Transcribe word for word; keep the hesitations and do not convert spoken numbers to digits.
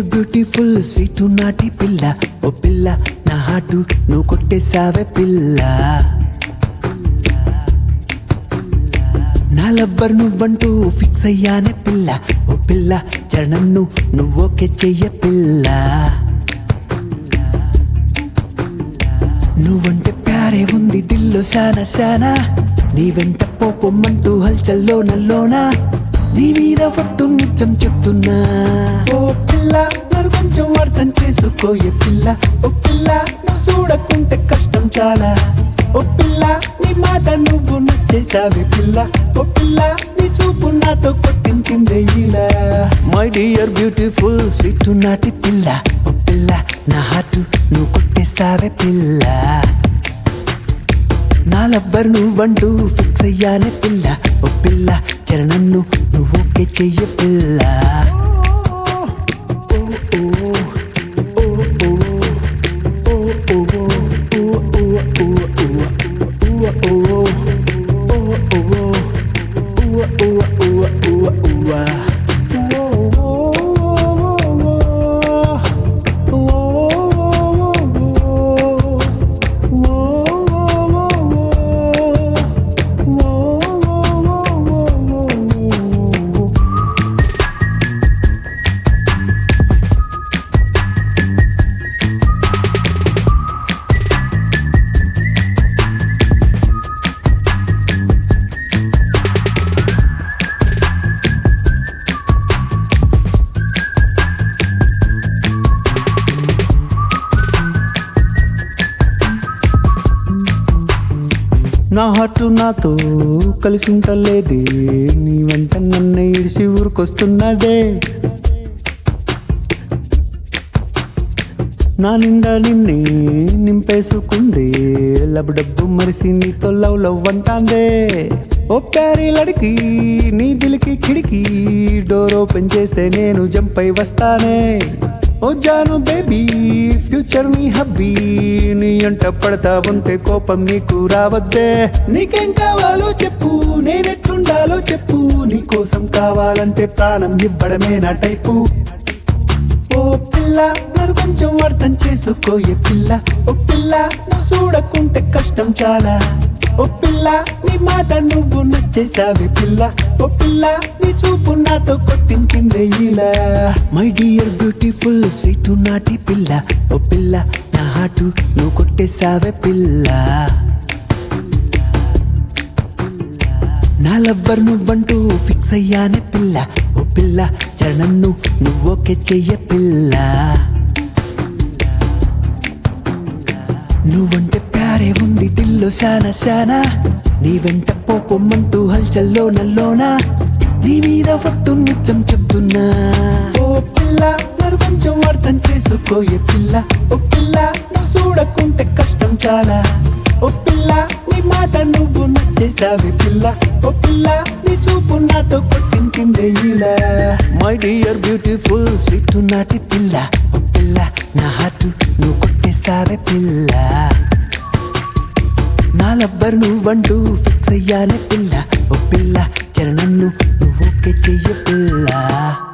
Dear beautiful sweet నాటి పిల్ల, ఓ పిల్ల నా హార్ట్ నువ్వు కొట్టేసావే పిల్ల. నా లవ్వర్ నువ్వంటూ ఫిక్స్ అయ్యానే పిల్ల, ఓ పిల్ల చరణన్ను నువ్వు ఓకే చెయ్య పిల్ల. నువ్వంటే ప్యారే ఉంది దిల్లో శానా శానా, నీ వెంట పోపొమ్మంటూ హల్చల్లో నల్లోనా, నీ మీద పట్టు నిత్యం చెప్తున్నా. ఓ పిల్ల నన్ను కొంచెం అర్థం చేసుకోయే పిల్ల, ఓ పిల్ల నువ్వు చూడకుంటే కష్టం చాలా. ఓ పిల్ల నీ మాట నువ్వు నచ్చేసావి పిల్ల, ఓ పిల్ల నీ చూపు నాతో కొట్టించిందే ఇలా. మై డియర్ బ్యూటిఫుల్ స్వీట్ నాటి పిల్ల, ఓ పిల్ల నా హార్ట్ నువ్వు కొట్టేసావే పిల్ల. నా లవ్వర్ నువ్వంటూ ఫిక్స్ అయ్యానే పిల్ల, ఓ పిల్ల చరణన్ను నువ్వు ఓకే చెయ్య పిల్ల. నా హార్ట్ నాతో కలిసి ఉంటలేదే, నీ వెంట నన్ను ఇడిసి ఊరికొస్తున్నదే. నా నిండా నిన్నే నింపేసుకుందే, లబ్ డబ్బు మరిసి నీతో లవ్ లవ్ అంటాందే. ఓ ప్యారీ లడికి నీ దిలికి కిడికి, డోర్ ఓపెన్ చేస్తే నేను జంప్ అయి వస్తానే. ఓ జాను బేబీ ఫ్యూచర్ నీ హబ్బీ, నీ అంట పడతా ఉంటే కోపం నీకు రావద్దే. నీకేం కావాలో చెప్పు, నేనెట్లుండాలో చెప్పు, నీ కోసం కావాలంటే ప్రాణం ఇవ్వడమే నా టైపు. ఓ పిల్ల నన్ను కొంచెం అర్థం చేసుకోయే పిల్ల, ఓ పిల్ల నువ్వు చూడకుంటే కష్టం చాలా. ఓ పిల్ల నీ మాట నువ్వు నచ్చేసావి పిల్ల, ఓ పిల్ల నీ చూపు నాతో కొట్టించిందే ఇలా. మై డియర్ బ్యూటిఫుల్ స్వీట్ నాటి పిల్ల, ఓ పిల్ల నా హార్ట్ నువ్వు కొట్టేసావే పిల్ల. నా లవ్వర్ నువ్వంటూ ఫిక్స్ అయ్యానే పిల్ల, ఓ పిల్ల చరణన్ను నువ్వు ఓకే చెయ్య పిల్ల. నువ్వంటే ప్యారే ఉంది దిల్లో శానా శానా, నీ వెంట పోపొమ్మంటూ హల్చల్లో నల్లోనా, నీ మీద పట్టు నిత్యం చెప్తున్నా. ఓ పిల్ల నన్ను కొంచెం అర్థం చేసుకోయే పిల్ల, ఓ పిల్ల నువ్వు చూడకుంటే కష్టం చాలా. ఓ పిల్ల నీ మాట నువ్వు నచ్చేసావి పిల్ల, ఓ పిల్ల నీ చూపు నాతో కొట్టించిందే ఇలా. మై డియర్ బ్యూటిఫుల్ స్వీట్ నాటి పిల్ల, ఓ పిల్ల నా హార్ట్ నువ్వు కొట్టేసావే పిల్ల. నా లవ్వర్ నువ్వంటూ ఫిక్స్ అయ్యానే పిల్ల, ఓ పిల్ల చరణన్ను నువ్వు ఓకే చెయ్య పిల్ల.